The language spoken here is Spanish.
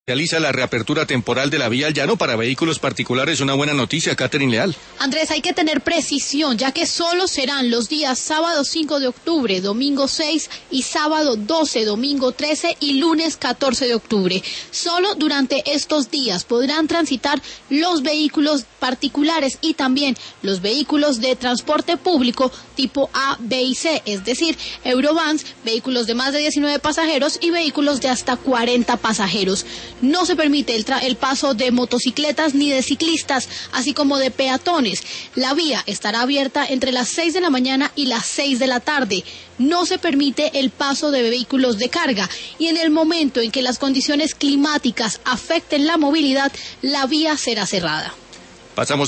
Realiza la reapertura temporal de la vía al llano para vehículos particulares. Una buena noticia, Catherine Leal. Andrés, hay que tener precisión, ya que solo serán los días sábado 5 de octubre, domingo 6 y sábado 12, domingo 13 y lunes 14 de octubre. Solo durante estos días podrán transitar los vehículos particulares y también los vehículos de transporte público tipo A, B y C, es decir, Eurovans, vehículos de más de 19 pasajeros y vehículos de hasta 40 pasajeros. No se permite el paso de motocicletas ni de ciclistas, así como de peatones. La vía estará abierta entre las 6 de la mañana y las 6 de la tarde. No se permite el paso de vehículos de carga y en el momento en que las condiciones climáticas afecten la movilidad, la vía será cerrada. Pasamos